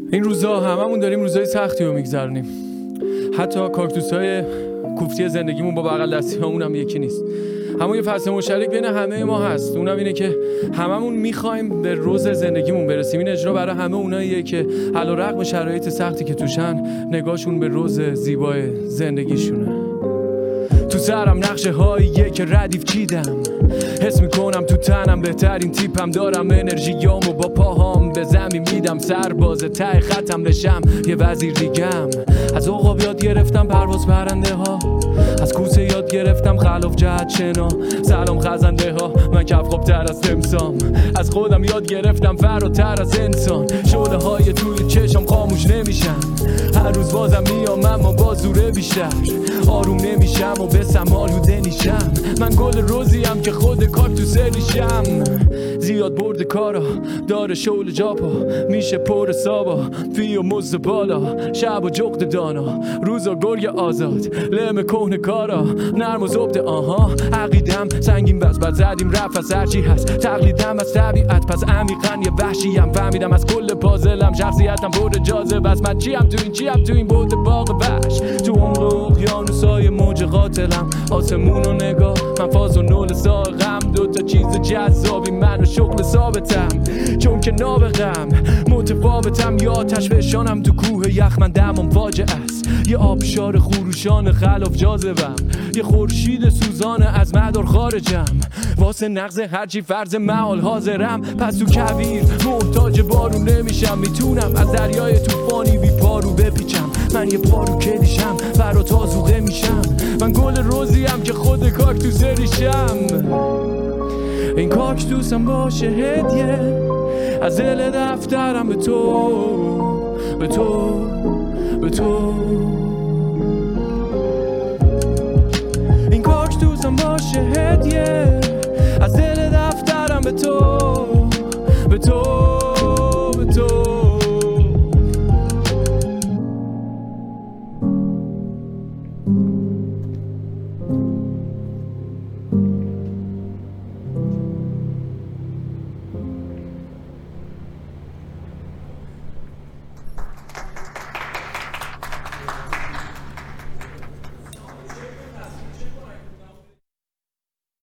این روزا هممون داریم روزای سختی رو میگذرونیم. حتی کاکتوس‌های کوفتی زندگیمون با بغل دستیامون هم یکی نیست. اما یه فصل مشترک بین همه ما هست، اونم اینه که هممون میخوایم به روز زندگیمون برسیم. این اجرا برای همه اوناییه که علیرغم شرایط سختی که توشن، نگاهشون به روز زیبای زندگیشونه. تو سرم نقشه هاییه که ردیف چیدم، حس میکنم تو تنم بهترین تیپم، دارم انرژیامو با پاهام به زمین میدم، سرباز ته خطم بشم یه وزیر دیگم. از عقاب یاد گرفتم پرواز پرنده ها، از کوسه یاد گرفتم خلاف جهت شنا. سلام خزنده ها، من کفخواب تر از تمسام، از خودم یاد گرفتم فراتر از انسان. شعله های توی چشم خاموش نمیشن، هر روز بازم میام اما با زوره بیشتر. آروم نمیشم و به سمالوده نیشم، من گل روزیم که خود کاکتوس ریشم. زیاد برد کارا داره شعله جاپا، میشه پر سابا فی و مزد بالا. شب و جغد دانا، روزا گرگ آزاد، لم کهنه کارا نرم و زبده. آها عقیدم سنگین بس بد زدیم رفت از هرچی هست، تقلیدم از طبیعت پس عمیقا یه وحشیم. فهمیدم از کل پازلم شخصیتم پر جاذبه است. من چیم تو این بود باغ وحش، تو عمق اقیانوسای موج قاتلم. آسمون و نگاه، من فاز و نول ساقم، دوتا چیز جذابی من و شغل ثابتم. چون که نابغم متفاوتم، یا آتش فشانم تو کوه یخ، من دمم فاجعه است. یه آبشار خروشان خلاف جاذبم، یه خورشید سوزانه از مدار خارجم. واسه نقض هرچی فرض محال حاضرم، پس تو کویر محتاج بارون نمیشم. میتونم از دریای طوفانی بی پارو بپیچم، من یه پارو کلیشم برا تازوغه میشم. من گل روزیم که خود کاکتوس ریشم. این کاکتوسم باشه هدیه از دل دفترم به تو، به تو، به تو. این کاکتوسم باشه هدیه از دل دفترم به تو، به تو.